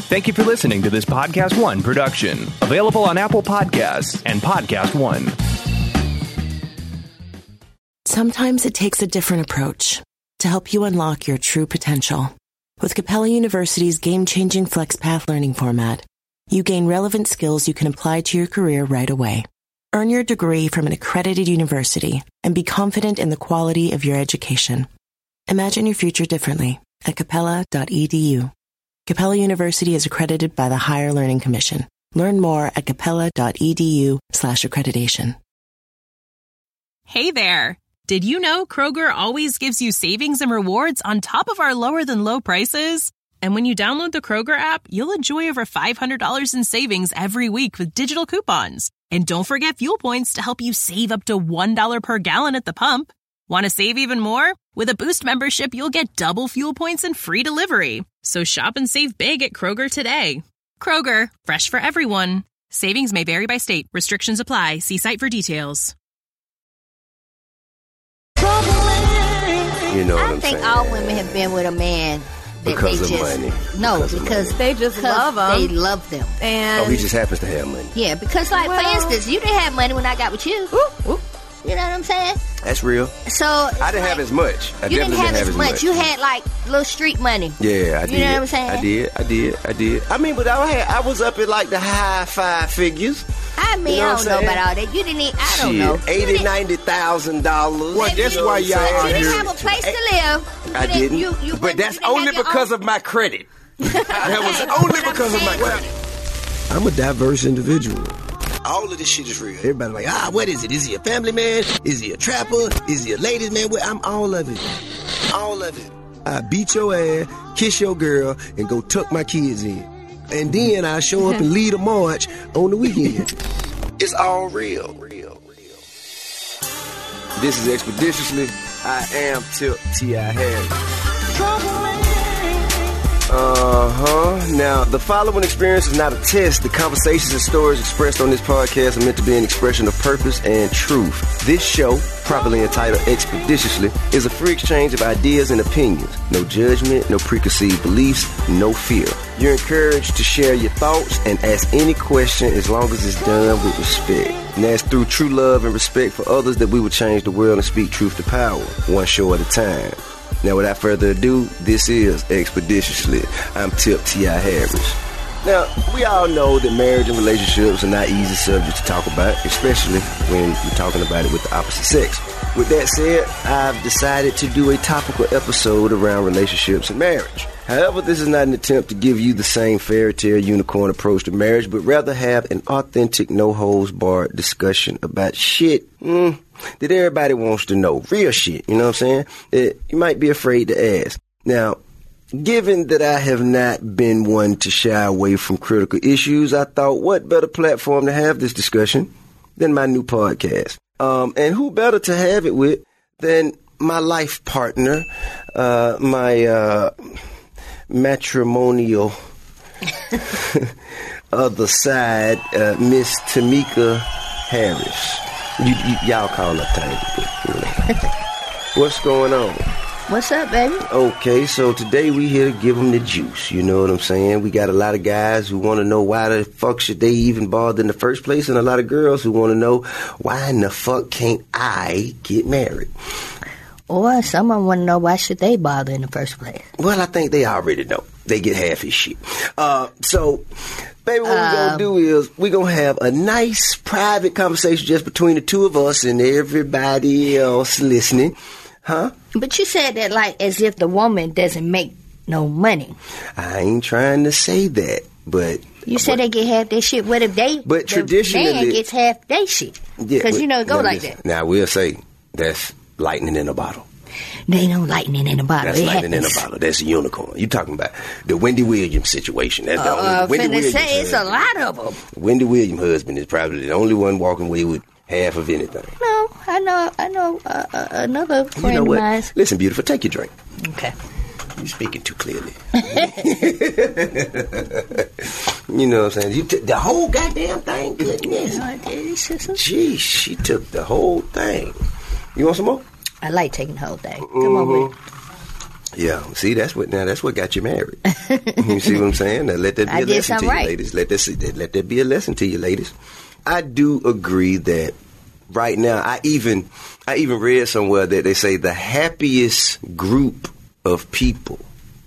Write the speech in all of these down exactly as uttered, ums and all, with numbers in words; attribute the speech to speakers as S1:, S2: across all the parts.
S1: Thank you for listening to this Podcast One production. Available on Apple Podcasts and Podcast One.
S2: Sometimes it takes a different approach to help you unlock your true potential. With Capella University's game-changing FlexPath learning format, you gain relevant skills you can apply to your career right away. Earn your degree from an accredited university and be confident in the quality of your education. Imagine your future differently at capella dot e d u. Capella University is accredited by the Higher Learning Commission. Learn more at capella dot e d u slash accreditation.
S3: Hey there! Did you know Kroger always gives you savings and rewards on top of our lower-than-low prices? And when you download the Kroger app, you'll enjoy over five hundred dollars in savings every week with digital coupons. And don't forget fuel points to help you save up to one dollar per gallon at the pump. Want to save even more? With a Boost membership, you'll get double fuel points and free delivery. So shop and save big at Kroger today. Kroger, fresh for everyone. Savings may vary by state. Restrictions apply. See site for details.
S4: You know what
S5: I
S4: I'm
S5: think
S4: saying?
S5: all women have been with a man that
S4: Because
S5: they
S4: of
S5: just
S4: money.
S5: no
S4: Because of
S5: because
S4: money.
S6: They just love them.
S5: they love them.
S6: And
S4: Oh, he just happens to have money.
S5: Yeah, because like
S6: Well-
S5: for instance, you didn't have money when I got with you.
S6: Ooh, ooh.
S5: You know what I'm saying?
S4: That's real.
S5: So
S4: I didn't
S5: like,
S4: have as much. I
S5: You
S4: definitely
S5: didn't have as much.
S4: much.
S5: You had like little street money.
S4: Yeah, I
S5: You
S4: did.
S5: know what I'm saying?
S4: I did. I did. I did. I mean, but I had, I was up at like the high five figures.
S5: I mean,
S4: You know
S5: I
S4: what
S5: don't know
S4: I'm saying?
S5: about all that. You didn't. Need, I don't
S4: Shit,
S5: know. You
S4: eighty,
S5: didn't-
S4: ninety thousand dollars.
S7: Well, that's why y'all
S5: But
S7: are
S5: you didn't
S7: here.
S5: have a place to live.
S4: I
S5: You
S4: didn't.
S5: You, you
S7: But
S5: wouldn't-
S7: that's
S5: you didn't
S7: only
S5: have your
S7: because
S5: own-
S7: of my credit. That was
S5: Okay,
S7: only
S5: but I'm
S7: because of my
S5: saying-
S7: credit.
S4: I'm a diverse individual. All of this shit is real. Everybody like, ah, what is it? Is he a family man? Is he a trapper? Is he a ladies man? Well, I'm all of it. All of it. I beat your ass, kiss your girl, and go tuck my kids in. And then I show up and lead a march on the weekend. It's all real. Real, real. This is Expeditiously. I am Tip T I Harris. Uh-huh. Now, the following experience is not a test. The conversations and stories expressed on this podcast are meant to be an expression of purpose and truth. This show, properly entitled Expeditiously, is a free exchange of ideas and opinions. No judgment, no preconceived beliefs, no fear. You're encouraged to share your thoughts and ask any question as long as it's done with respect. And that's through true love and respect for others that we will change the world and speak truth to power, one show at a time. Now, without further ado, this is Expeditiously. I'm Tip T I Harris. Now, we all know that marriage and relationships are not easy subjects to talk about, especially when you're talking about it with the opposite sex. With that said, I've decided to do a topical episode around relationships and marriage. However, this is not an attempt to give you the same fairy tale unicorn approach to marriage, but rather have an authentic, no-holds-barred discussion about shit mm, that everybody wants to know. Real shit, you know what I'm saying? That you might be afraid to ask. Now, given that I have not been one to shy away from critical issues, I thought, what better platform to have this discussion than my new podcast? Um, and who better to have it with than my life partner, uh, my uh, matrimonial other side, uh, Miss Tamika Harris. You, you, y'all call her Tamika. You know. What's going on?
S5: What's up, baby?
S4: Okay, so today we here to give them the juice, you know what I'm saying? We got a lot of guys who want to know why the fuck should they even bother in the first place, and a lot of girls who want to know why in the fuck can't I get married?
S5: Or someone want to know why should they bother in the first place?
S4: Well, I think they already know. They get half his shit. Uh, so, baby, what
S5: Um,
S4: we're going to do is we're going to have a nice private conversation just between the two of us and everybody else listening. Huh?
S5: But you said that like as if the woman doesn't make no money.
S4: I ain't trying to say that, but...
S5: You said
S4: but,
S5: they get half their shit. What if they?
S4: But
S5: the
S4: traditionally-
S5: man gets half their shit?
S4: Yeah,
S5: Because
S4: but-
S5: you know it go
S4: now
S5: like
S4: listen,
S5: that.
S4: Now, we'll say that's lightning in a bottle.
S5: They ain't no lightning in a bottle.
S4: That's
S5: It
S4: lightning in a
S5: happens.
S4: bottle. That's a unicorn. You talking about the Wendy Williams situation. That's the only
S5: Uh,
S4: Wendy
S5: finna
S4: Williams.
S5: say it's a
S4: husband.
S5: lot of them.
S4: Wendy Williams' husband is probably the only one walking away with half of anything.
S5: No, I know, I know uh, uh, another friend
S4: You know
S5: of
S4: what?
S5: mine.
S4: Listen, beautiful, take your drink.
S5: Okay.
S4: You're speaking too clearly. You know what I'm saying? You took the whole goddamn thing. Goodness.
S5: No, I did. It's just a-
S4: Jeez, she took the whole thing. You want some more?
S5: I like taking the whole thing. Come on with it.
S4: Yeah, see, that's what now. That's what got you married. You see what I'm saying? Now, let that be
S5: I
S4: a
S5: did
S4: lesson to
S5: something right.
S4: you, ladies. Let that let that be a lesson to you, ladies. I do agree that right now, I even I even read somewhere that they say the happiest group of people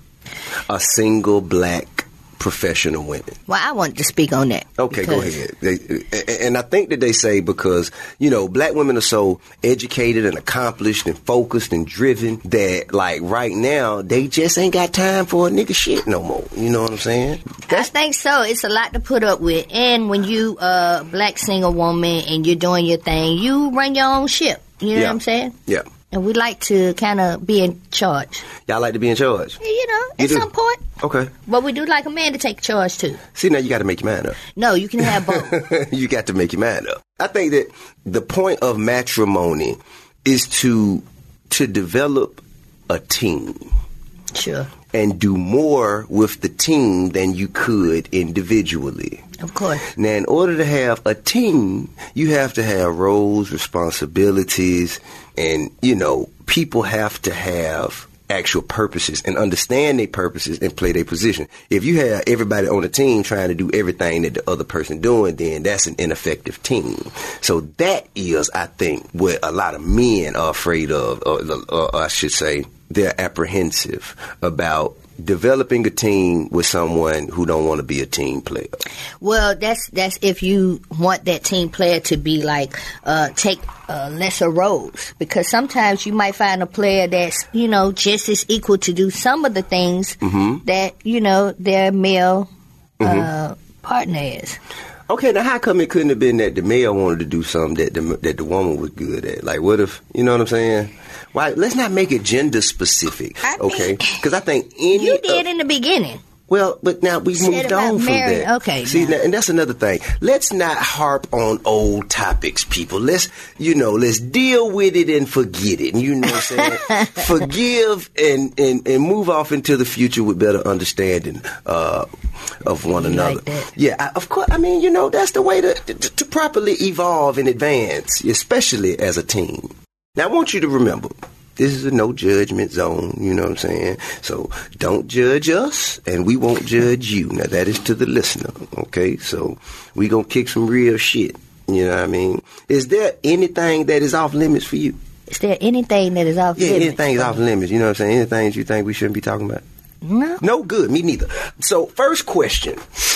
S4: are single black professional women.
S5: Well, I wanted to speak on that.
S4: Okay, go ahead. They, and I think that they say because, you know, black women are so educated and accomplished and focused and driven that, like, right now, they just ain't got time for a nigga shit no more. You know what I'm saying?
S5: That's, I think so. It's a lot to put up with. And when you a black single woman and you're doing your thing, you run your own ship. You know
S4: yeah.
S5: what I'm saying?
S4: Yeah.
S5: And we like to kind of be in charge.
S4: Y'all like to be in charge?
S5: You know,
S4: you
S5: at
S4: do?
S5: some point.
S4: Okay.
S5: But we do like a man to take charge, too.
S4: See, now you got to make your mind up.
S5: No, you can have both.
S4: You got to make your mind up. I think that the point of matrimony is to to develop a team.
S5: Sure.
S4: And do more with the team than you could individually.
S5: Of course.
S4: Now, in order to have a team, you have to have roles, responsibilities, and, you know, people have to have actual purposes and understand their purposes and play their position. If you have everybody on the team trying to do everything that the other person doing, then that's an ineffective team. So that is, I think, what a lot of men are afraid of, or, or I should say, they're apprehensive about developing a team with someone who don't want to be a team player.
S5: Well, that's that's if you want that team player to be like uh, take uh, lesser roles, because sometimes you might find a player that's, you know, just as equal to do some of the things mm-hmm. that, you know, their male uh, mm-hmm. partner is.
S4: Okay, now how come it couldn't have been that the male wanted to do something that the that the woman was good at? Like, what if, you know what I'm saying? Why? Let's not make it gender specific, I okay? Because I think any
S5: you did
S4: uh,
S5: in the beginning.
S4: Well, but now we
S5: Said
S4: moved on from
S5: married.
S4: that.
S5: Okay,
S4: see,
S5: now.
S4: Now, and that's another thing. Let's not harp on old topics, people. Let's, you know, let's deal with it and forget it. You know what I'm saying? Forgive and, and, and move off into the future with better understanding uh, of one
S5: you
S4: another.
S5: Like that.
S4: Yeah, I, of course. I mean, you know, that's the way to, to to properly evolve and advance, especially as a team. Now, I want you to remember, this is a no judgment zone, you know what I'm saying? So don't judge us, and we won't judge you. Now, that is to the listener, okay? So we going to kick some real shit, you know what I mean? Is there anything that is off limits for you?
S5: Is there anything that is off
S4: yeah,
S5: limits?
S4: Yeah, anything is off limits, you know what I'm saying? Anything that you think we shouldn't be talking about?
S5: No.
S4: No, good, me neither. So, first question.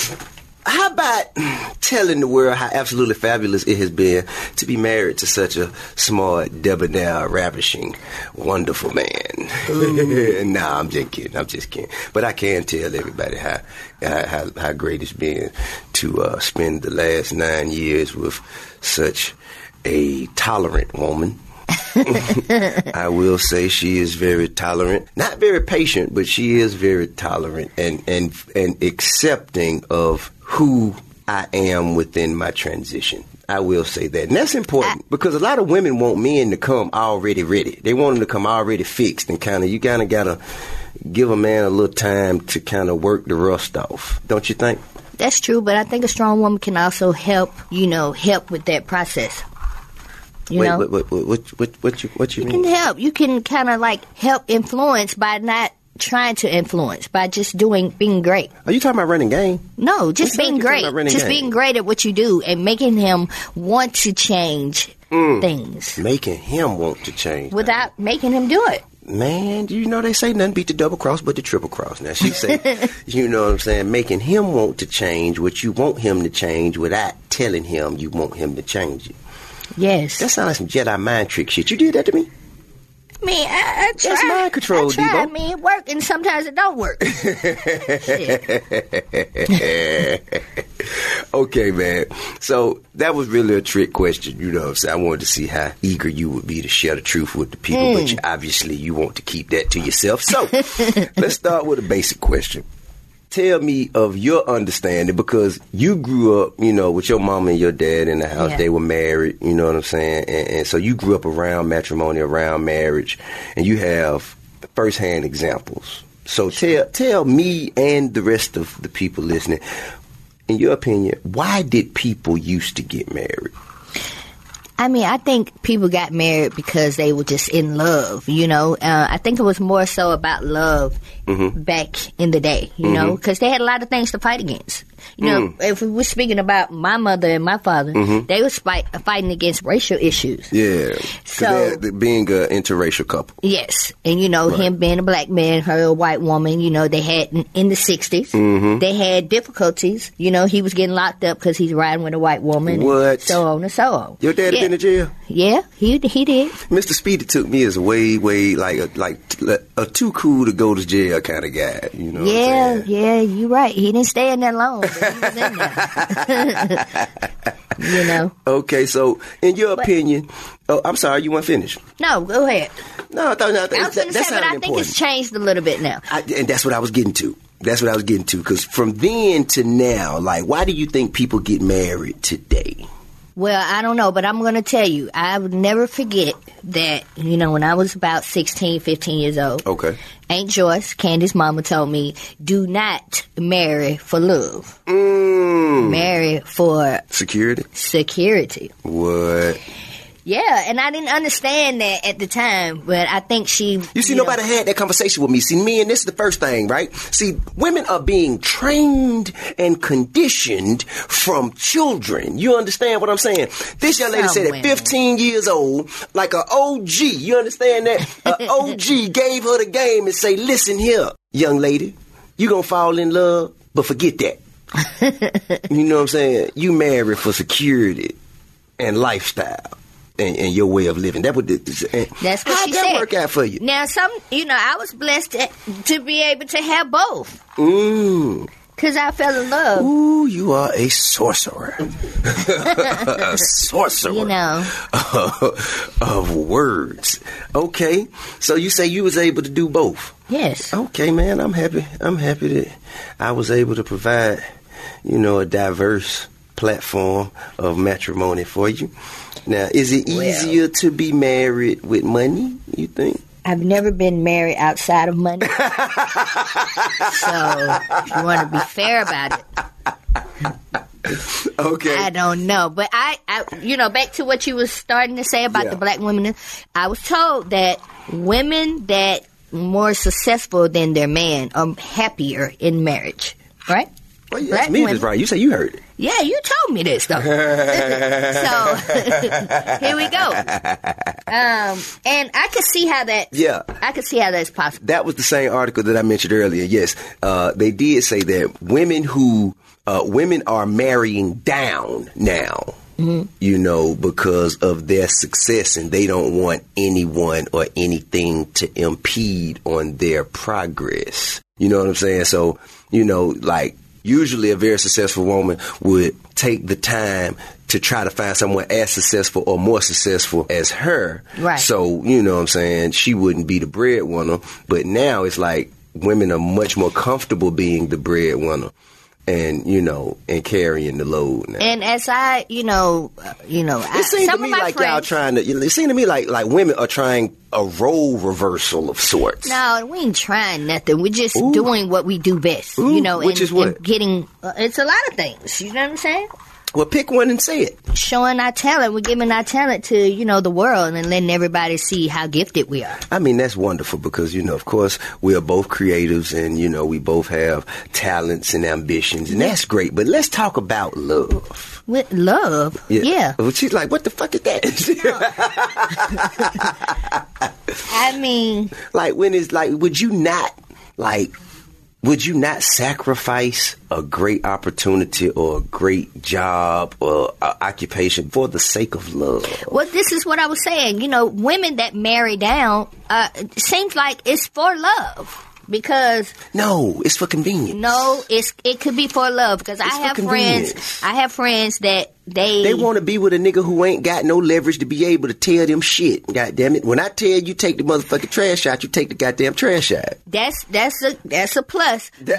S4: How about telling the world how absolutely fabulous it has been to be married to such a smart, debonair, ravishing, wonderful man? Nah, I'm just kidding. I'm just kidding. But I can tell everybody how how, how great it's been to uh, spend the last nine years with such a tolerant woman. I will say she is very tolerant, not very patient, but she is very tolerant and and and accepting of who I am within my transition. I will say that. And that's important because a lot of women want men to come already ready. They want them to come already fixed and kind of, you kind of got to give a man a little time to kind of work the rust off. Don't you think?
S5: That's true, but I think a strong woman can also help, you know, help with that process. You
S4: Wait,
S5: know?
S4: what, what, what, what, what you, what you,
S5: you
S4: mean?
S5: can help. You can kind of like help influence by not trying to influence, by just doing, being great.
S4: Are you talking about running game?
S5: No, just being great. Just game. being great at what you do and making him want to change mm. things.
S4: Making him want to change.
S5: Without
S4: things.
S5: making him do it.
S4: Man, you know they say nothing beat the double cross but the triple cross. Now she say, you know what I'm saying, making him want to change what you want him to change without telling him you want him to change it.
S5: Yes.
S4: That sounds like some Jedi mind trick shit. You did that to me?
S5: I mean, I, I try.
S4: That's mind control,
S5: I try.
S4: Debo.
S5: I mean, it works, and sometimes it don't work.
S4: Okay, man. So that was really a trick question. You know what I'm saying? I wanted to see how eager you would be to share the truth with the people, mm. but you, obviously you want to keep that to yourself. So let's start with a basic question. Tell me of your understanding, because you grew up, you know, with your mom and your dad in the house. Yeah. They were married, you know what I'm saying? And, and so you grew up around matrimony, around marriage, and you have firsthand examples. So tell tell me and the rest of the people listening, in your opinion, why did people used to get married?
S5: I mean, I think people got married because they were just in love, you know. Uh, I think it was more so about love mm-hmm. back in the day, you mm-hmm. know, because they had a lot of things to fight against. You know, mm. if we were speaking about my mother and my father, mm-hmm. they was fight, fighting against racial issues.
S4: Yeah.
S5: So
S4: being an interracial couple.
S5: Yes. And, you know, right. him being a black man, her a white woman, you know, they had, in the sixties, mm-hmm. they had difficulties. You know, he was getting locked up because he's riding with a white woman.
S4: What?
S5: And so on and so on.
S4: Your dad
S5: yeah.
S4: been in jail?
S5: Yeah, he he did.
S4: Mister Speedy took me as a way, way, like a, like a too cool to go to jail kind of guy. You know
S5: yeah,
S4: what I'm saying?
S5: yeah, you're right. He didn't stay in there long, but he was in there. You know.
S4: Okay, so in your
S5: but,
S4: opinion, oh, I'm sorry, you weren't finished.
S5: No, go ahead.
S4: No, I thought no,
S5: I was
S4: that,
S5: going to
S4: that's
S5: say, but I think
S4: important.
S5: it's changed a little bit now.
S4: I, and that's what I was getting to. That's what I was getting to. Because from then to now, like, why do you think people get married today?
S5: Well, I don't know, but I'm going to tell you, I would never forget that, you know, when I was about sixteen, fifteen years old.
S4: Okay.
S5: Aunt Joyce, Candy's mama, told me, do not marry for love.
S4: Mm.
S5: Marry for
S4: security.
S5: Security.
S4: What?
S5: Yeah, and I didn't understand that at the time, but I think she...
S4: You see,
S5: you
S4: nobody
S5: know,
S4: had that conversation with me. See, me, and this is the first thing, right? See, women are being trained and conditioned from children. You understand what I'm saying? This young lady
S5: Some
S4: said at
S5: women.
S4: fifteen years old, like an O G, you understand that? An O G gave her the game and say, listen here, young lady, you gonna fall in love, but forget that. You know what I'm saying? You marry for security and lifestyle. And, and your way of living. That would. That's what
S5: How'd
S4: she
S5: that
S4: said. Work out for you?
S5: Now, some, you know, I was blessed to, to be able to have both.
S4: Mm.
S5: Because I fell in love.
S4: Ooh, you are a sorcerer. A sorcerer.
S5: You know.
S4: Of words. Okay. So you say you was able to do both.
S5: Yes.
S4: Okay, man. I'm happy. I'm happy that I was able to provide, you know, a diverse platform of matrimony for you. Now, is it easier well, to be married with money, you think?
S5: I've never been married outside of money. So, if you want to be fair about it.
S4: Okay.
S5: I don't know. But I, I, you know, back to what you was starting to say about
S4: yeah.
S5: the black women, I was told that women that more successful than their man are happier in marriage, right?
S4: Well, yeah, that's me, that's right. You say you heard it.
S5: Yeah, you told me this, though. So, here we go. Um, and I could see how that...
S4: Yeah.
S5: I could see how that's possible.
S4: That was the same article that I mentioned earlier. Yes, uh, they did say that women who... Uh, women are marrying down now, mm-hmm. you know, because of their success, and they don't want anyone or anything to impede on their progress. You know what I'm saying? So, you know, like... Usually a very successful woman would take the time to try to find someone as successful or more successful as her.
S5: Right.
S4: So, you know what I'm saying, she wouldn't be the breadwinner. But now it's like women are much more comfortable being the breadwinner and, you know, and carrying the load now.
S5: And as I, you know, uh, you know,
S4: it
S5: I,
S4: seems
S5: some
S4: to me
S5: of my
S4: like
S5: friends,
S4: y'all trying to, it seems to me like, like women are trying a role reversal of sorts.
S5: No, we ain't trying nothing. We're just
S4: Ooh.
S5: doing what we do best,
S4: Ooh,
S5: you know.
S4: which
S5: and,
S4: is what?
S5: And getting, uh, it's a lot of things, you know what I'm saying?
S4: Well, pick one and say it.
S5: Showing our talent. We're giving our talent to, you know, the world and letting everybody see how gifted we are.
S4: I mean, that's wonderful because, you know, of course, we are both creatives and, you know, we both have talents and ambitions, and that's great. But let's talk about love.
S5: With love?
S4: Yeah.
S5: yeah.
S4: Well, she's like, what the fuck is that?
S5: I mean...
S4: Like, when it's like, would you not, like... Would you not sacrifice a great opportunity or a great job or uh, occupation for the sake of love?
S5: Well, this is what I was saying. You know, women that marry down, uh, it seems like it's for love. Because
S4: no, it's for convenience.
S5: No, it's it could be for love. Because I have friends, I have friends that they
S4: they want to be with a nigga who ain't got no leverage to be able to tell them shit. God damn it! When I tell you take the motherfucking trash out, you take the goddamn trash out.
S5: That's that's a that's a plus. But,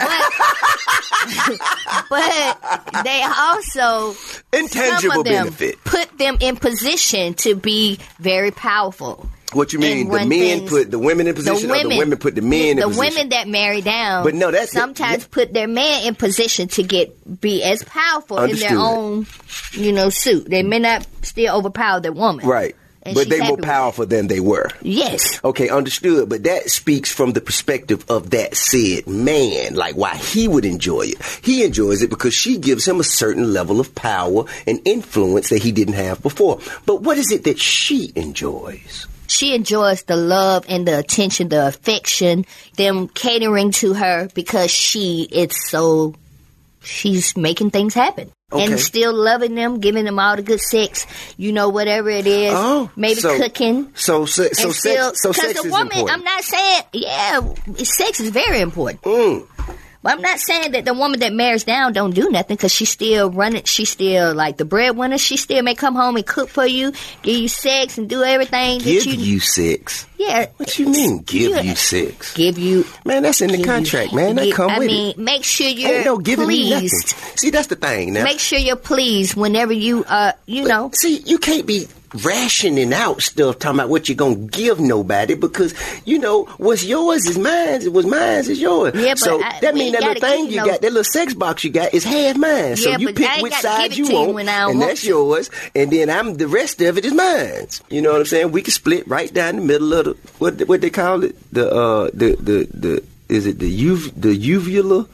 S5: but they also
S4: intangible
S5: some of them
S4: benefit
S5: put them in position to be very powerful.
S4: What you mean? The men
S5: things,
S4: put the women in position, the women, or the women put the men in
S5: the
S4: position?
S5: The women that marry down,
S4: but no, that's
S5: sometimes
S4: yeah.
S5: put their man in position to get be as powerful
S4: Understood.
S5: in their own, you know, suit. They may not still overpower the woman,
S4: right?
S5: And
S4: but they more
S5: with
S4: powerful than they were.
S5: Yes.
S4: Okay, understood. But that speaks from the perspective of that said man, like why he would enjoy it. He enjoys it because she gives him a certain level of power and influence that he didn't have before. But what is it that she enjoys?
S5: She enjoys the love and the attention, the affection, them catering to her because she is so, she's making things happen. Okay. And still loving them, giving them all the good sex, you know, whatever it is.
S4: Oh,
S5: maybe
S4: so,
S5: cooking.
S4: So, so, so
S5: still,
S4: sex, so sex
S5: the
S4: is
S5: woman,
S4: important.
S5: I'm not saying, yeah, sex is very important.
S4: Mm.
S5: But I'm not saying that the woman that marries down don't do nothing because she's still running. She's still like the breadwinner. She still may come home and cook for you, give you sex, and do everything.
S4: Give
S5: that you,
S4: you sex?
S5: Yeah.
S4: What you mean, give
S5: you,
S4: you sex?
S5: Give you.
S4: Man, that's in the contract, you, man. That come
S5: I
S4: with
S5: mean,
S4: it.
S5: make sure you're
S4: Ain't no giving
S5: pleased.
S4: Me nothing. See, that's the thing now.
S5: Make sure you're pleased whenever you, uh, you
S4: but,
S5: know.
S4: See, you can't be rationing out stuff talking about what you're gonna give nobody because you know what's yours is mine, what's mine is yours.
S5: Yeah, but
S4: so
S5: I,
S4: that means that little thing you
S5: no.
S4: got, that little sex box you got is half mine. So
S5: yeah,
S4: you
S5: but
S4: pick
S5: I ain't
S4: which
S5: gotta
S4: side
S5: give it
S4: you
S5: to
S4: want,
S5: when I don't
S4: and
S5: want
S4: that's
S5: to.
S4: yours. And then I'm the rest of it is mine. You know what I'm saying? We can split right down the middle of the what what they call it the uh the the the is it the uv the uvula.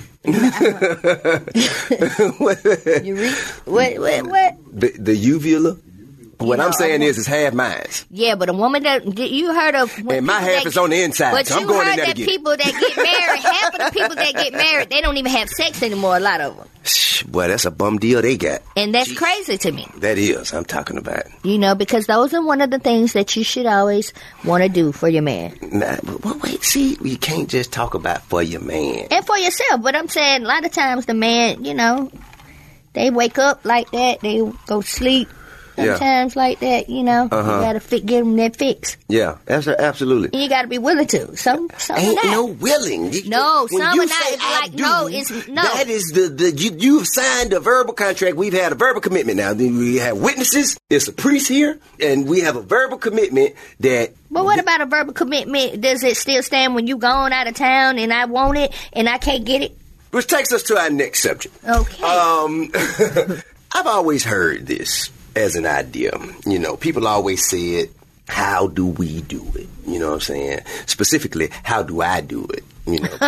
S5: what, you re- what what what
S4: the the uvula. What
S5: you
S4: I'm
S5: know,
S4: saying
S5: a,
S4: is, it's half mine.
S5: Yeah, but a woman that you heard of,
S4: and my half
S5: that,
S4: is on the inside.
S5: But
S4: so
S5: you
S4: I'm going
S5: heard
S4: in there
S5: that
S4: to get
S5: people
S4: it.
S5: that get married, half of the people that get married, they don't even have sex anymore. A lot of them.
S4: Boy, that's a bum deal they got.
S5: And that's
S4: Jeez.
S5: Crazy to me.
S4: That is, I'm talking about.
S5: You know, because those are one of the things that you should always want to do for your man.
S4: Nah, but wait, see, you can't just talk about for your man.
S5: And for yourself. But I'm saying a lot of times the man, you know, they wake up like that, they go sleep. Sometimes yeah. like that, you know, uh-huh. you gotta fi- give them that fix.
S4: Yeah, absolutely.
S5: And you gotta be willing to. Some, some
S4: ain't
S5: not.
S4: no willing. You,
S5: no,
S4: when
S5: some
S4: you
S5: are not.
S4: say
S5: It's
S4: I
S5: like
S4: do,
S5: no, it's no.
S4: That is the the you, you've signed a verbal contract. We've had a verbal commitment now. We have witnesses. It's a priest here, and we have a verbal commitment that.
S5: But what th- about a verbal commitment? Does it still stand when you gone out of town and I want it and I can't get it?
S4: Which takes us to our next subject.
S5: Okay.
S4: Um, I've always heard this as an idea. You know, people always say it, how do we do it? You know what I'm saying? Specifically, how do I do it? You know,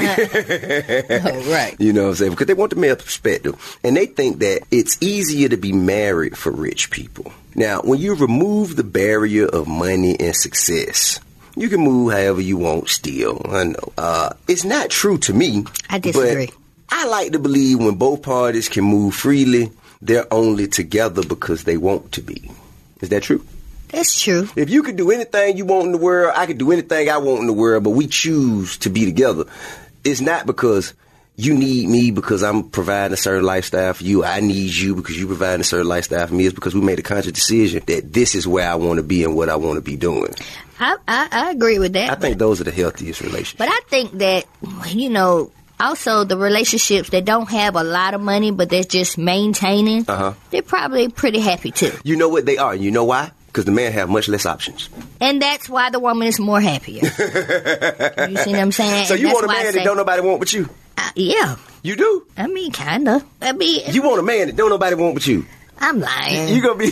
S5: oh, right.
S4: You know what I'm saying? Because they want the male perspective. And they think that it's easier to be married for rich people. Now, when you remove the barrier of money and success, you can move however you want still. I know. Uh, it's not true to me.
S5: I disagree.
S4: But I like to believe when both parties can move freely, they're only together because they want to be. Is that true?
S5: That's true.
S4: If you could do anything you want in the world, I could do anything I want in the world, but we choose to be together. It's not because you need me because I'm providing a certain lifestyle for you. I need you because you provide a certain lifestyle for me. It's because we made a conscious decision that this is where I want to be and what I want to be doing.
S5: I, I, I agree with that.
S4: I think those are the healthiest relationships.
S5: But I think that, you know, also the relationships that don't have a lot of money, but they're just maintaining, uh-huh. they're probably pretty happy too.
S4: You know what they are. You know why? Because the man have much less options.
S5: And that's why the woman is more happier. You see what I'm saying?
S4: So
S5: and
S4: you want a
S5: man
S4: that say, don't nobody want but you?
S5: Uh, yeah.
S4: You do?
S5: I mean, kind of. I mean...
S4: You want a man that don't nobody want but you?
S5: I'm lying.
S4: You gonna be...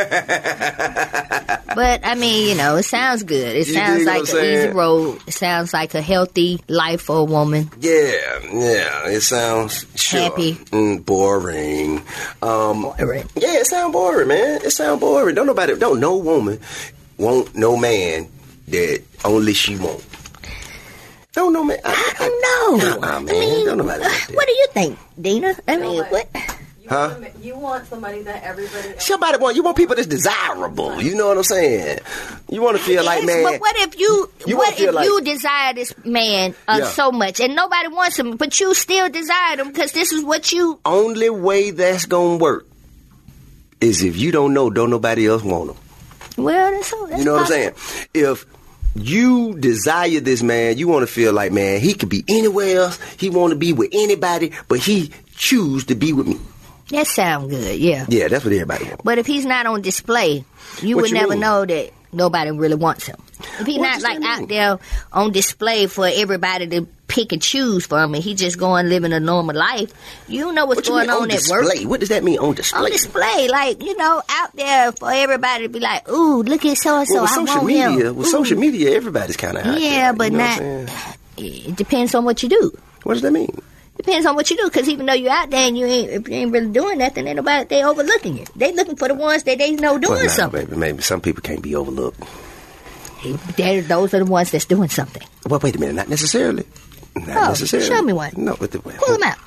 S5: But, I mean, you know, it sounds good. It
S4: You
S5: sounds like an
S4: saying?
S5: easy road. It sounds like a healthy life for a woman.
S4: Yeah, yeah. It sounds... Sure.
S5: Happy.
S4: Mm, boring. Um,
S5: boring.
S4: Yeah, it sounds boring, man. It sounds boring. Don't nobody... Don't no woman want no man that only she want. Don't know, man. I,
S5: I don't know.
S4: Nah, man.
S5: I mean,
S4: don't nobody like that.
S5: What do you think, Dina? I mean, what...
S6: You
S4: huh?
S6: Want, you want somebody that everybody else
S4: Somebody want you want people that's desirable. You know what I'm saying? You want to feel
S5: yes,
S4: like, man.
S5: But what if you,
S4: you
S5: what if
S4: like,
S5: you desire this man uh,
S4: yeah.
S5: so much and nobody wants him, but you still desire him because this is what you...
S4: Only way that's gonna work is if you don't know, don't nobody else want him.
S5: Well, that's, that's
S4: You know
S5: possible.
S4: what I'm saying? If you desire this man, you want to feel like, man, he could be anywhere else. He want to be with anybody, but he choose to be with me.
S5: That sounds good, yeah.
S4: Yeah, that's what everybody wants.
S5: But if he's not on display, you
S4: What
S5: would
S4: you
S5: never
S4: mean?
S5: know that. nobody really wants him. If he's
S4: What
S5: not
S4: does
S5: like
S4: that mean?
S5: out there on display for everybody to pick and choose from, and he just going living a normal life, you don't know what's
S4: What you
S5: going
S4: mean
S5: on,
S4: on
S5: at work.
S4: display? What does that mean on display?
S5: On display, like, you know, out there for everybody to be like, ooh, look at so and so.
S4: Well, with
S5: I
S4: social
S5: want
S4: media,
S5: him.
S4: with
S5: Ooh.
S4: social media, everybody's kind of out
S5: Yeah,
S4: there,
S5: but
S4: you know
S5: not.
S4: what I'm saying?
S5: It depends on what you do.
S4: What does that mean?
S5: Depends on what you do, because even though you're out there and you ain't, if you ain't really doing nothing, ain't nobody, they overlooking you. They looking for the ones that they know doing
S4: Well, nah,
S5: something.
S4: baby, maybe some people can't be overlooked.
S5: They're, those are the ones that's doing something.
S4: Well, wait a minute, not necessarily. Not
S5: Oh,
S4: necessarily.
S5: show me one.
S4: No, but the, well,
S5: Pull them out.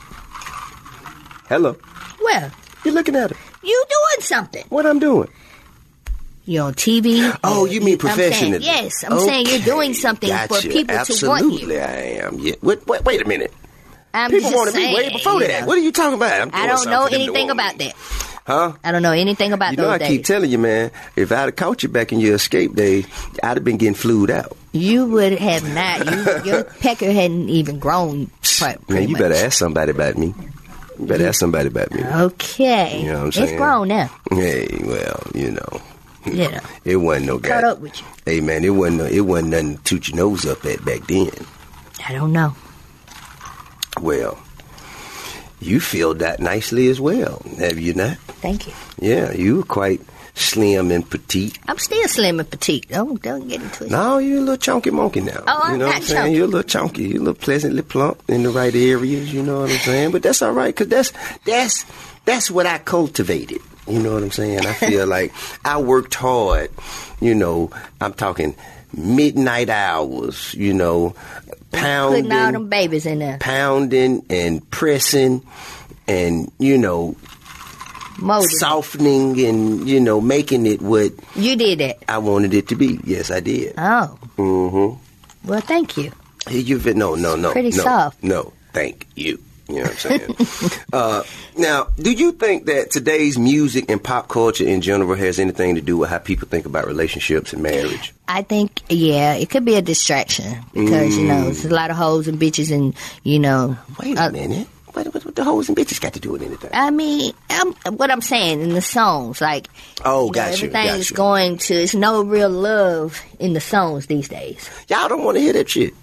S4: Hello.
S5: Well,
S4: You're looking at her.
S5: you doing something.
S4: What I'm doing?
S5: You're on T V.
S4: Oh, you mean
S5: I'm saying-
S4: professionally?
S5: yes, I'm saying you're doing something
S4: gotcha.
S5: for people
S4: Absolutely,
S5: to want you.
S4: I am. Yeah. Wait, wait, wait a minute.
S5: I'm
S4: People
S5: just
S4: wanted
S5: saying,
S4: me way before
S5: you
S4: that.
S5: know.
S4: What are you talking about? I'm
S5: I
S4: doing
S5: don't know
S4: something to
S5: anything
S4: do.
S5: about that.
S4: Huh?
S5: I don't know anything about
S4: You
S5: those
S4: know, I
S5: days.
S4: keep telling you, man, if I'd have caught you back in your escape day, I'd have been getting flued out.
S5: You would have not. You, your pecker hadn't even grown. Pretty
S4: Man, you
S5: much.
S4: better ask somebody about me. You better ask somebody about me.
S5: Okay.
S4: You know what I'm saying?
S5: It's grown now.
S4: Hey, well, you know.
S5: You know.
S4: It wasn't no guy.
S5: Caught up with you.
S4: Hey, man, it wasn't no, it wasn't nothing to toot your nose up at back then.
S5: I don't know.
S4: Well, you filled that nicely as well, have you not?
S5: Thank you.
S4: Yeah, you were quite slim and petite.
S5: I'm still slim and petite. Don't don't get into it.
S4: No, you're a little chunky monkey now.
S5: Oh, I'm
S4: you know
S5: not
S4: what I'm saying?
S5: chunky.
S4: You're a little chunky. You're a little pleasantly plump in the right areas. You know what I'm saying? But that's all right, because that's that's that's what I cultivated. You know what I'm saying? I feel like I worked hard. You know, I'm talking midnight hours. You know, pounding,
S5: Putting all them babies in there.
S4: pounding and pressing, and you know,
S5: Molded.
S4: softening and you know, making it what
S5: You did that.
S4: I wanted it to be. Yes, I did.
S5: Oh.
S4: Mm-hmm.
S5: Well, thank you.
S4: You've no, no, no,
S5: Pretty
S4: no,
S5: soft.
S4: No, thank you. You know what I'm saying? uh, now, do you think that today's music and pop culture in general has anything to do with how people think about relationships and marriage?
S5: I think, yeah, it could be a distraction because, you know, there's a lot of hoes and bitches and, you know.
S4: Wait a
S5: uh,
S4: minute. What, what, what the hoes and bitches got to do with anything?
S5: I mean, I'm, what I'm saying in the songs, like,
S4: Oh,
S5: you know,
S4: got you,
S5: everything
S4: got
S5: is
S4: you.
S5: going to, it's no real love in the songs these days.
S4: Y'all don't want to hear that shit.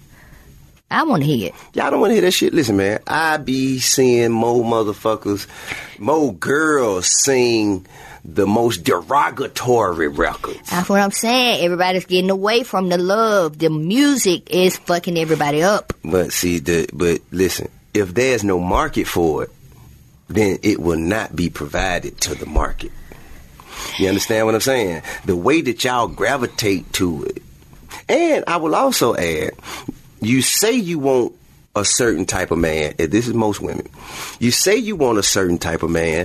S5: I want to hear it.
S4: Y'all don't want to hear that shit. Listen, man, I be seeing more motherfuckers, more girls sing the most derogatory records.
S5: That's what I'm saying. Everybody's getting away from the love. The music is fucking everybody up.
S4: But see, the but listen, if there's no market for it, then it will not be provided to the market. You understand what I'm saying? The way that y'all gravitate to it. And I will also add, you say you want a certain type of man, and this is most women. You say you want a certain type of man,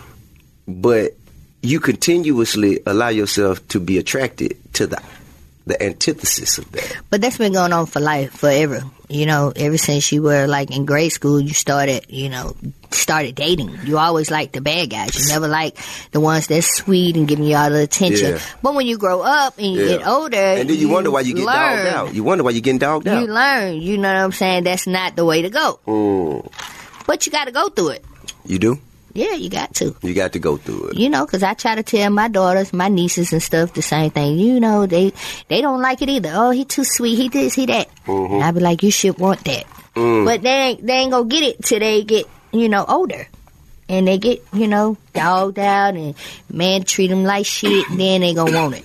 S4: but you continuously allow yourself to be attracted to the the antithesis of that.
S5: But that's been going on for life, forever. You know, ever since you were like in grade school, you started, you know, started dating. You always liked the bad guys. You never liked the ones that's sweet and giving you all the attention.
S4: Yeah.
S5: But when you grow up and you
S4: Yeah.
S5: get older,
S4: And then you, wonder why you get
S5: learn.
S4: dogged out. You wonder why you're getting dogged out.
S5: You learn. You know what I'm saying? That's not the way to go.
S4: Mm.
S5: But you got to go through it.
S4: You do?
S5: Yeah, you got to.
S4: You got to go through it.
S5: You know, because I try to tell my daughters, my nieces and stuff, the same thing. You know, they they don't like it either. Oh, he too sweet. He this, he that.
S4: Mm-hmm.
S5: And I be like, you should want that.
S4: Mm.
S5: But they ain't, they ain't going to get it till they get, you know, older. And they get, you know, dogged out and man treat them like shit. Then they going to want it.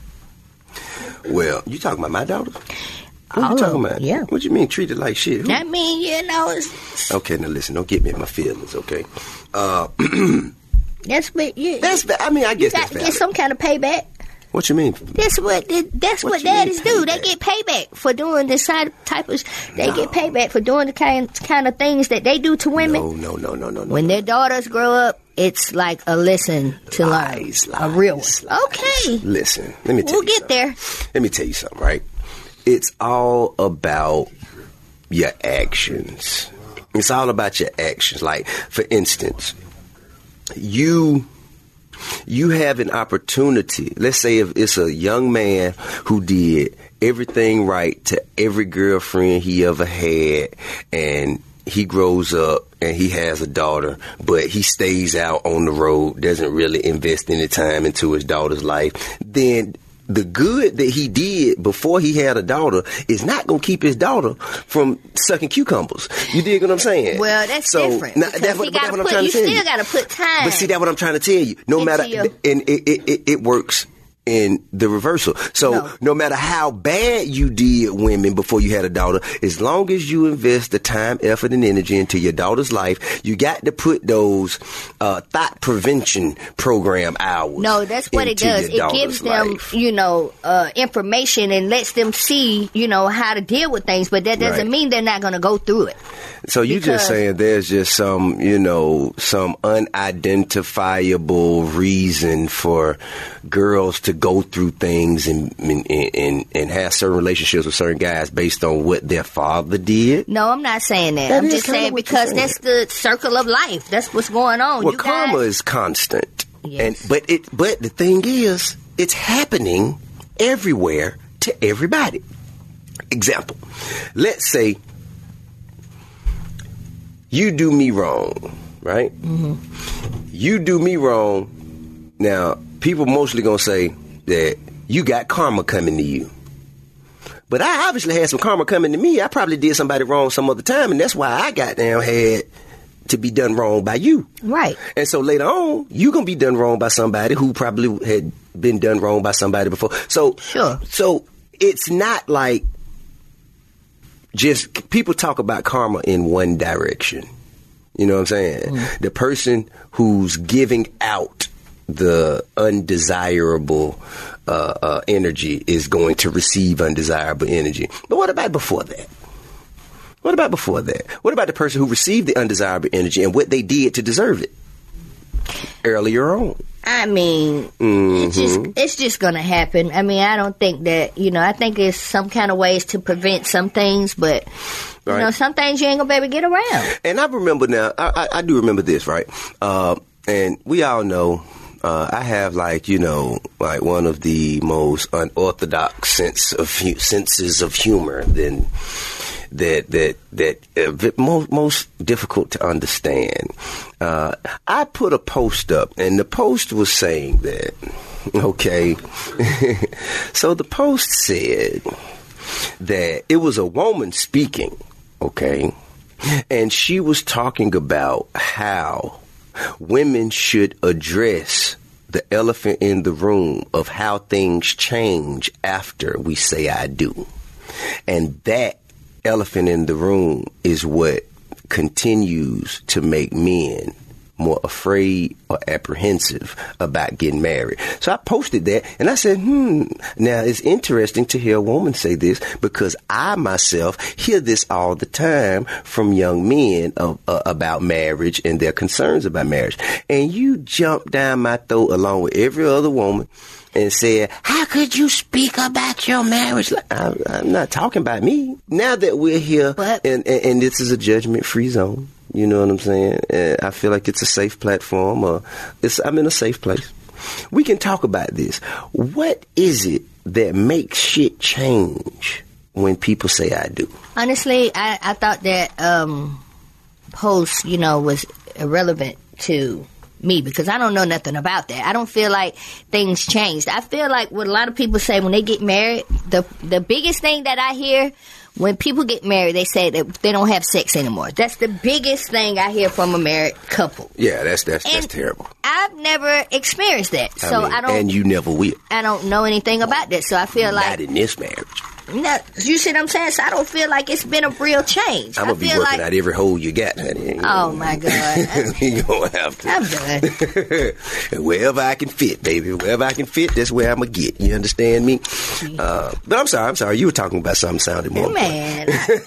S4: Well, you talking about my daughters? What
S5: All
S4: you
S5: of
S4: talking
S5: them,
S4: about?
S5: yeah.
S4: What you mean treated like shit? Who?
S5: I mean, you know, it's,
S4: Okay, now listen, don't get me in my feelings, okay? Uh,
S5: that's what you,
S4: that's, va- I mean, I
S5: you
S4: guess
S5: got
S4: that's
S5: to
S4: valid.
S5: get some kind of payback.
S4: What you mean?
S5: That's what that's
S4: What
S5: what,
S4: you mean
S5: daddies do. They
S4: payback?
S5: get payback for doing this side type of. They
S4: No.
S5: get payback for doing the kind kind of things that they do to women.
S4: No, no, no, no, no, no.
S5: When their daughters grow up, it's like a lesson to
S4: Lies,
S5: learn, a real one.
S4: lies, lies.
S5: Okay,
S4: Listen, let me tell
S5: we'll
S4: you
S5: get
S4: something.
S5: there.
S4: Let me tell you something, right? It's all about your actions. It's all about your actions. Like, for instance, you you have an opportunity. Let's say if it's a young man who did everything right to every girlfriend he ever had, and he grows up and he has a daughter, but he stays out on the road, doesn't really invest any time into his daughter's life, then the good that he did before he had a daughter is not going to keep his daughter from sucking cucumbers. You dig what I'm saying?
S5: Well, that's
S4: so,
S5: different.
S4: Now, that's what, that's what I'm
S5: put,
S4: trying to tell you.
S5: You still got to put time.
S4: But see, that's what I'm trying to tell you. No matter,
S5: your...
S4: and it, it, it, it works in the reversal. So
S5: no.
S4: no matter how bad you did women before you had a daughter, as long as you invest the time, effort, and energy into your daughter's life, you got to put those uh, thought prevention program hours.
S5: No, that's what it does. It gives them,
S4: life.
S5: you know, uh, information and lets them see, you know, how to deal with things. But that doesn't
S4: right.
S5: mean they're not going to go through it.
S4: So you just saying there's just some, you know, some unidentifiable reason for girls to go through things and and, and and have certain relationships with certain guys based on what their father did?
S5: No, I'm not saying that.
S4: that
S5: I'm just saying because saying. that's the circle of life. That's what's going on.
S4: Well,
S5: you
S4: karma
S5: guys...
S4: is constant.
S5: Yes.
S4: And but it but the thing is, it's happening everywhere to everybody. Example. Let's say you do me wrong, right?
S5: Mm-hmm.
S4: You do me wrong. Now, people mostly gonna say that you got karma coming to you. But I obviously had some karma coming to me. I probably did somebody wrong some other time, and that's why I goddamn had to be done wrong by you.
S5: Right.
S4: And so later on, you gonna be done wrong by somebody who probably had been done wrong by somebody before. So,
S5: sure.
S4: So it's not like just people talk about karma in one direction. You know what I'm saying? Mm. The person who's giving out the undesirable uh, uh, energy is going to receive undesirable energy. But what about before that? What about before that? What about the person who received the undesirable energy and what they did to deserve it earlier on?
S5: I mean,
S4: mm-hmm.
S5: it's just it's just going to happen. I mean, I don't think that, you know, I think there's some kind of ways to prevent some things, but, you right. know, some things you ain't going to be able to get around.
S4: And I remember now, I, I, I do remember this, right? Uh, and we all know, uh, I have like, you know, like one of the most unorthodox sense of hu- senses of humor than that that that uh, most, most difficult to understand. Uh, I put a post up, and the post was saying that, okay, so the post said that it was a woman speaking, okay, and she was talking about how women should address the elephant in the room of how things change after we say I do. And that elephant in the room is what continues to make men more afraid or apprehensive about getting married. So I posted that and I said, hmm, now it's interesting to hear a woman say this because I myself hear this all the time from young men of, uh, about marriage and their concerns about marriage. And you jump down my throat along with every other woman and said, how could you speak about your marriage? I, I'm not talking about me. Now that we're here,
S5: but,
S4: and, and, and this is a judgment-free zone, you know what I'm saying? And I feel like it's a safe platform, or it's, I'm in a safe place. We can talk about this. What is it that makes shit change when people say I do?
S5: Honestly, I, I thought that um, post, you know, was irrelevant to me because I don't know nothing about that. I don't feel like things changed. I feel like what a lot of people say when they get married, the the biggest thing that I hear when people get married, they say that they don't have sex anymore. That's the biggest thing I hear from a married couple.
S4: Yeah, that's that's
S5: and
S4: that's terrible.
S5: I've never experienced that, so
S4: I, mean,
S5: I don't.
S4: And you never will.
S5: I don't know anything about that, so I feel
S4: Not
S5: like
S4: not in this marriage.
S5: No, you see what I'm saying? So I don't feel like it's been a real change.
S4: I'm
S5: I
S4: gonna be
S5: feel
S4: working
S5: like,
S4: out every hole you got, honey.
S5: Oh my God!
S4: You gonna have to.
S5: I'm done.
S4: Wherever I can fit, baby. Wherever I can fit, that's where I'm gonna get. You understand me? Uh, but I'm sorry. I'm sorry. You were talking about something sounding more.
S5: Man,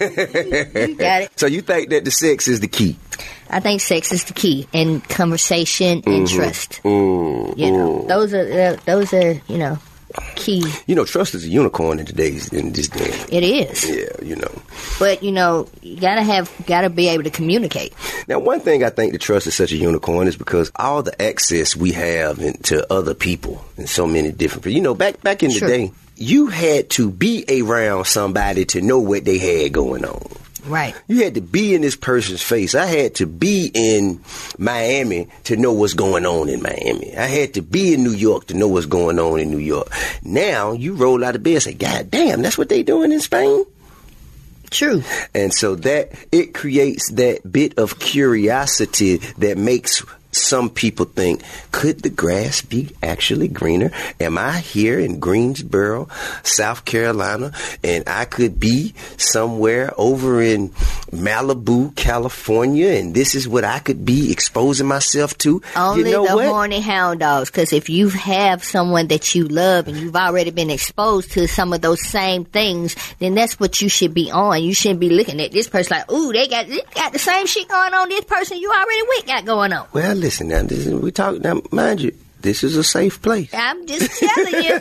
S5: I, you, you got it.
S4: So you think that the sex is the key?
S5: I think sex is the key, and conversation and
S4: mm-hmm.
S5: trust.
S4: Mm-hmm.
S5: You know, those are uh, those are you know. key.
S4: You know, trust is a unicorn in today's in this day.
S5: It is.
S4: Yeah, you know.
S5: But you know, you gotta have, gotta be able to communicate.
S4: Now, one thing I think the trust is such a unicorn is because all the access we have into other people and so many different people. You know, back back in
S5: Sure.
S4: the day, you had to be around somebody to know what they had going on.
S5: Right.
S4: You had to be in this person's face. I had to be in Miami to know what's going on in Miami. I had to be in New York to know what's going on in New York. Now you roll out of bed and say, God damn, that's what they doing in Spain?
S5: True.
S4: And so that it creates that bit of curiosity that makes some people think, could the grass be actually greener? Am I here in Greensboro, South Carolina, and I could be somewhere over in Malibu, California, and this is what I could be exposing myself to?
S5: Only
S4: you know
S5: the
S4: what?
S5: horny hound dogs, because if you have someone that you love and you've already been exposed to some of those same things, then that's what you should be on. You shouldn't be looking at this person like, ooh, they got, they got the same shit going on this person you already with got going on.
S4: Well, listen now, this is, we talk now, mind you, this is a safe place.
S5: I'm just telling you.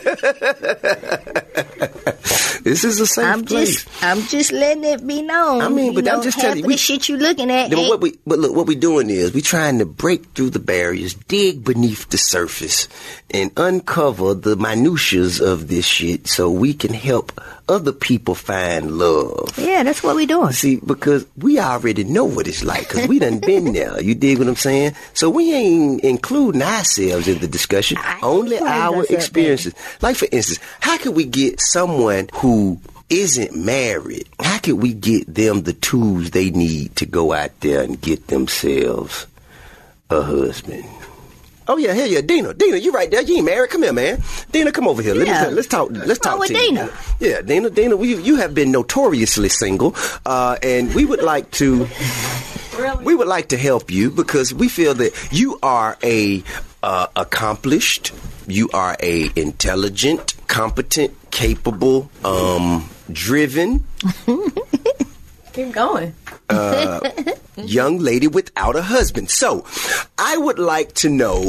S4: This is a safe
S5: I'm
S4: place.
S5: just, I'm just letting it be known.
S4: I mean,
S5: you
S4: but
S5: know,
S4: I'm just
S5: half
S4: telling you,
S5: of
S4: we-
S5: the shit you looking at.
S4: Yeah, but
S5: ain't-
S4: what we, but look, what we're doing is we're trying to break through the barriers, dig beneath the surface, and uncover the minutiae of this shit so we can help other people find love.
S5: Yeah, that's what we doing.
S4: See, because we already know what it's like, because we done been there. You dig what I'm saying? So we ain't including ourselves in the discussion,
S5: I
S4: only
S5: include
S4: our
S5: myself,
S4: experiences. Like, for instance, how could we get someone who isn't married, how could we get them the tools they need to go out there and get themselves a husband? Oh yeah, hell yeah, Dina, Dina, you right there. You ain't married. Come here, man. Dina, come over here. Let
S5: Yeah.
S4: me let's talk. Let's
S5: What's
S4: talk
S5: wrong with
S4: to you.
S5: Dina?
S4: Yeah, Dina, Dina, we, you have been notoriously single, uh, and we would like to.
S6: Really?
S4: We would like to help you because we feel that you are a uh, accomplished, you are a intelligent, competent, capable, um, driven.
S6: Keep going.
S4: Uh, young lady without a husband. So, I would like to know,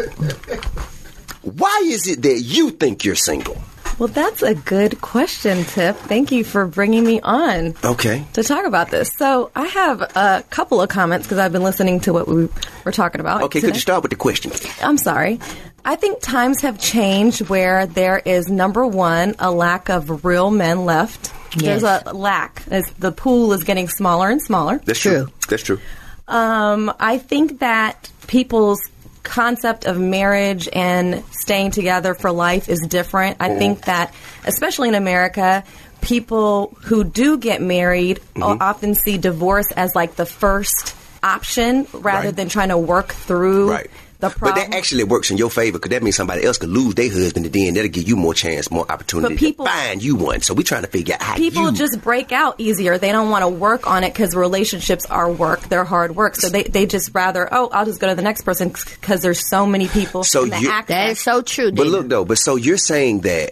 S4: why is it that you think you're single?
S6: Well, that's a good question, Tip. Thank you for bringing me on
S4: Okay.
S6: to talk about this. So I have a couple of comments because I've been listening to what we were talking about.
S4: Okay,
S6: today.
S4: could you start with the question?
S6: I'm sorry. I think times have changed where there is, number one, a lack of real men left.
S5: Yes.
S6: There's a lack. As the pool is getting smaller and smaller.
S4: That's true. That's true.
S6: Um, I think that people's concept of marriage and staying together for life is different. I think that, especially in America, people who do get married
S4: Mm-hmm.
S6: often see divorce as like the first option rather
S4: Right.
S6: than trying to work through
S4: Right.
S6: the problem.
S4: But that actually works in your favor because that means somebody else could lose their husband and then that'll give you more chance, more opportunity
S6: But people-
S4: to find you one. So we're trying to figure out how
S6: People
S4: you...
S6: just break out easier. They don't want to work on it because relationships are work. They're hard work. So they, they just rather, oh, I'll just go to the next person because there's so many people
S4: So
S6: in the
S4: you-
S6: access.
S5: That is so true.
S4: But
S5: Dina.
S4: look though, but so you're saying that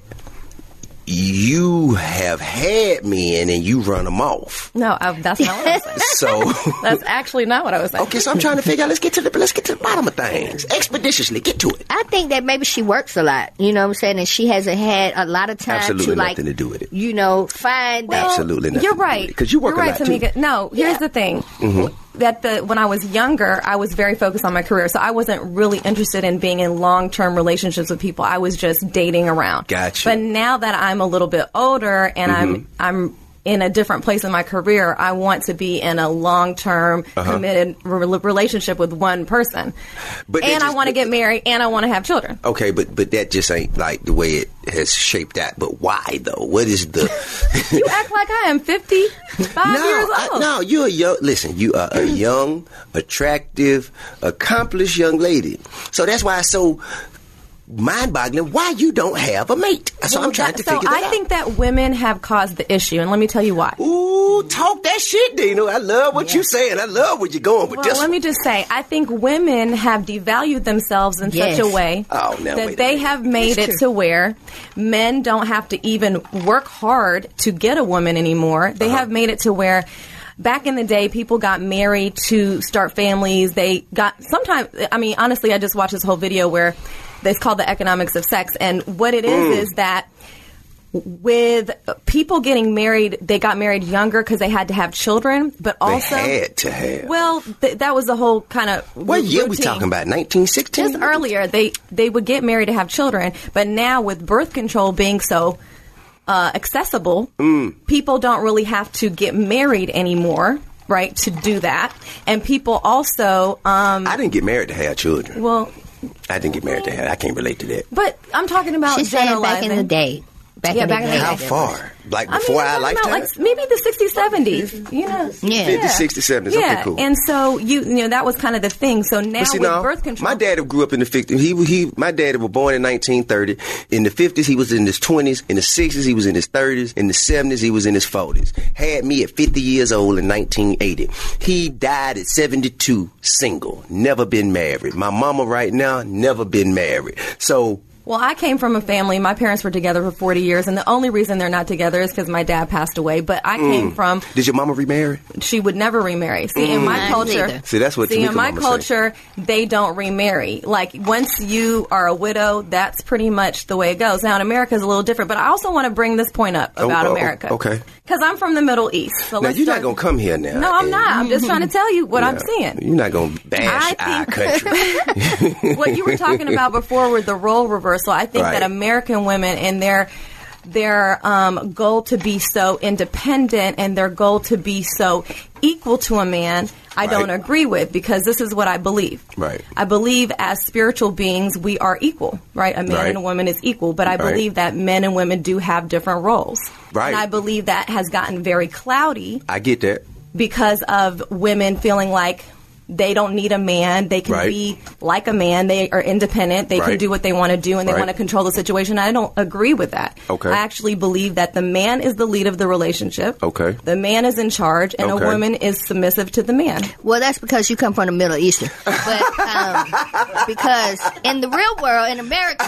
S4: you have had men and you run them off.
S6: No, I, that's not what I was saying.
S4: So
S6: That's actually not what I was saying.
S4: okay, so I'm trying to figure out. Let's get to the let's get to the bottom of things expeditiously. Get to it.
S5: I think that maybe she works a lot, you know what I'm saying, and she hasn't had a lot of time
S4: Absolutely
S5: to like,
S4: nothing to do with it.
S5: you know, find that.
S4: Absolutely nothing
S6: You're
S4: to do with
S6: right.
S4: it. 'Cause you work
S6: You're
S4: a
S6: right,
S4: lot, too.
S6: Tamika. No, here's
S5: Yeah.
S6: the thing.
S4: Mm-hmm.
S6: That the when I was younger, I was very focused on my career, so I wasn't really interested in being in long-term relationships with people. I was just dating around.
S4: Gotcha.
S6: But now that I'm a little bit older and
S4: Mm-hmm.
S6: I'm I'm in a different place in my career, I want to be in a long-term,
S4: Uh-huh.
S6: committed re- relationship with one person.
S4: But that
S6: and I
S4: just-
S6: want to get married, and I want to have children.
S4: Okay, but but that just ain't like the way it has shaped out. But why though? What is the?
S6: You act like I am fifty-five
S4: no,
S6: years
S4: I-
S6: old.
S4: no, you're a young. Listen, you are a young, attractive, accomplished young lady. So that's why it's so mind-boggling why you don't have a mate. So
S6: Well,
S4: I'm trying
S6: that-
S4: to
S6: so
S4: figure that
S6: I
S4: out.
S6: think that women have caused the issue, and let me tell you why.
S4: Ooh, talk that shit, Dino. I love what you're saying. I love where you're going with
S6: Well,
S4: this.
S6: let me just say, I think women have devalued themselves in
S5: Yes.
S6: such a way
S4: Oh, now, wait
S6: that
S4: a
S6: they
S4: minute.
S6: have made
S5: That's
S6: it
S5: true.
S6: to where men don't have to even work hard to get a woman anymore. They
S4: Uh-huh.
S6: have made it to where back in the day, people got married to start families. They got sometimes, I mean, honestly, I just watched this whole video where it's called The Economics of Sex. And what it is
S4: Mm.
S6: is that with people getting married, they got married younger because they had to have children, but
S4: they
S6: also
S4: had to have.
S6: well, th- that was the whole kind of
S4: What year we
S6: routine.
S4: talking about? nineteen sixteen?
S6: Just earlier, they they would get married to have children, but now with birth control being so uh, accessible.
S4: Mm.
S6: People don't really have to get married anymore, right, to do that. And people also... Um,
S4: I didn't get married to have children.
S6: Well...
S4: I didn't get married to have. I can't relate to that.
S6: But I'm talking about
S5: She's saying back in the
S6: generalizing.
S5: day. Back
S6: Yeah,
S5: in the
S6: back in the
S5: day.
S6: day.
S4: How far? Like
S6: I mean,
S4: before
S6: I'm
S4: our
S6: talking about,
S4: lifetime?
S6: like, maybe the sixties, seventies, you know?
S5: Yeah.
S4: fifties, sixties, seventies.
S6: Yeah,
S4: Okay, cool.
S6: and so you, you know, that was kind of the thing. So now
S4: But see,
S6: with
S4: now,
S6: birth control,
S4: my daddy grew up in the fifties. He, he, my daddy was born in nineteen thirty. In the fifties, he was in his twenties. In the sixties, he was in his thirties. In the seventies, he was in his forties. Had me at fifty years old in nineteen eighty. He died at seventy-two, single, never been married. My mama right now, never been married. So...
S6: Well, I came from a family. My parents were together for forty years, and the only reason they're not together is because my dad passed away. But I
S4: Mm.
S6: came from...
S4: Did your mama remarry?
S6: She would never remarry. See, in my
S5: Mm.
S6: culture...
S5: Neither.
S4: See, that's what
S6: See,
S4: Tamika
S6: in my
S4: mama
S6: culture, they don't remarry. Like, once you are a widow, that's pretty much the way it goes. Now, in America, it's a little different. But I also want to bring this point up
S4: Oh,
S6: about
S4: oh,
S6: America.
S4: okay.
S6: Because I'm from the Middle East. So
S4: Now,
S6: let's
S4: you're
S6: start-
S4: not going to come here now.
S6: No, I'm
S4: and-
S6: not. I'm just trying to tell you what I'm
S4: Yeah.
S6: seeing.
S4: You're not going to bash
S6: I
S4: our
S6: think-
S4: country.
S6: What you were talking about before with the role reversal, I think
S4: Right.
S6: that American women and their their um, goal to be so independent and their goal to be so equal to a man, I
S4: Right.
S6: don't agree with, because this is what I believe.
S4: Right.
S6: I believe as spiritual beings, we are equal, right? A man
S4: Right.
S6: and a woman is equal, but I
S4: Right.
S6: believe that men and women do have different roles.
S4: Right.
S6: And I believe that has gotten very cloudy
S4: I get that.
S6: because of women feeling like they don't need a man. They can
S4: Right.
S6: be like a man. They are independent. They can
S4: Right.
S6: do what they want to do, and they
S4: Right.
S6: want to control the situation. I don't agree with that.
S4: Okay.
S6: I actually believe that the man is the lead of the relationship.
S4: Okay.
S6: The man is in charge, and
S4: Okay.
S6: a woman is submissive to the man.
S5: Well, that's because you come from the Middle Eastern. But um, because in the real world, in America,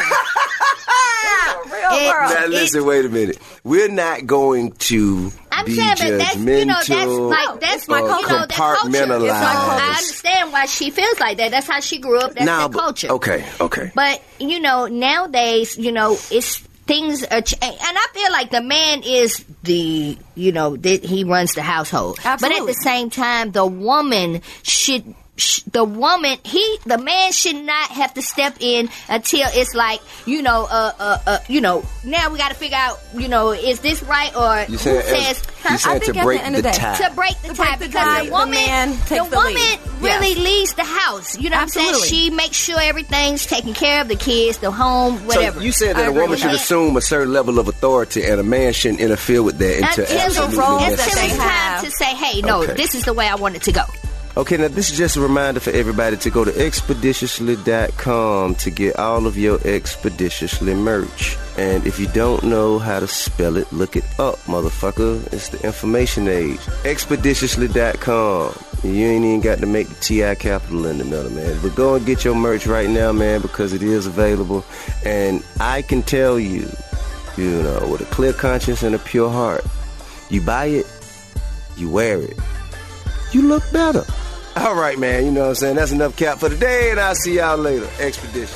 S6: Real
S5: it-
S6: world.
S4: Now,
S5: it-
S4: listen, wait a minute. We're not going to
S5: I'm
S4: be
S5: saying, but that's you know that's
S4: judgmental
S5: like that's
S4: or
S5: you know that's culture. So
S4: compartmentalize.
S5: I understand why she feels like that. That's how she grew up. That's
S4: Now,
S5: their
S4: but-
S5: culture.
S4: Okay, okay.
S5: But you know nowadays, you know it's things are, ch- and I feel like the man is the you know that he runs the household. But at
S6: Absolutely.
S5: the same time, the woman should. sh- The woman, he, the man should not have to step in until it's like, you know, uh, uh, uh you know, now we got to figure out, you know, is this right or
S4: You
S5: who
S4: said,
S5: says,
S4: you
S5: huh?
S4: said
S6: I
S4: to
S6: think at
S4: break
S6: the end
S4: the
S6: of the day-
S4: tie.
S5: to break the
S6: To
S5: tie
S6: break the
S5: because
S6: tie,
S5: the
S6: the
S5: woman,
S6: man takes
S5: the
S6: the
S5: woman
S6: lead.
S5: really
S6: Yes.
S5: leads the house. You know what I'm
S6: Absolutely.
S5: saying? She makes sure everything's taken care of, the kids, the home, whatever.
S4: So you said
S6: I
S4: that a
S6: agree
S4: woman
S6: with
S4: should
S6: that.
S4: assume a certain level of authority, and a man shouldn't interfere with that until
S5: until
S4: absolutely
S6: the roles
S5: until
S6: that
S4: necessary.
S6: they
S5: it's time
S6: have.
S5: to say, hey, no,
S4: Okay.
S5: this is the way I want it to go.
S4: Okay, now this is just a reminder for everybody to go to expeditiously dot com to get all of your Expeditiously merch. And if you don't know how to spell it, look it up, motherfucker. It's the information age. expeditiously dot com. You ain't even got to make the T I capital in the middle, man. But go and get your merch right now, man, because it is available. And I can tell you, you know, with a clear conscience and a pure heart, you buy it, you wear it, you look better. All right, man, you know what I'm saying? That's enough cap for today, and I'll see y'all later. Expedition.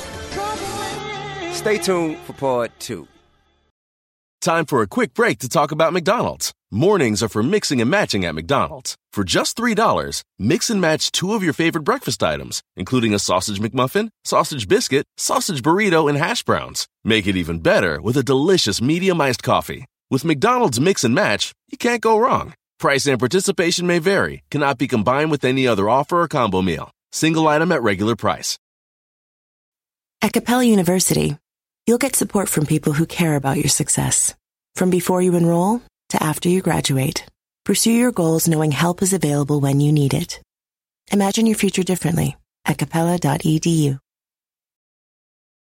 S4: Stay tuned for part two.
S8: Time for a quick break to talk about McDonald's. Mornings are for mixing and matching at McDonald's. For just three dollars, mix and match two of your favorite breakfast items, including a sausage McMuffin, sausage biscuit, sausage burrito, and hash browns. Make it even better with a delicious medium iced coffee. With McDonald's Mix and Match, you can't go wrong. Price and participation may vary, cannot be combined with any other offer or combo meal. Single item at regular price.
S2: At Capella University, you'll get support from people who care about your success. From before you enroll to after you graduate, pursue your goals knowing help is available when you need it. Imagine your future differently at capella dot e d u.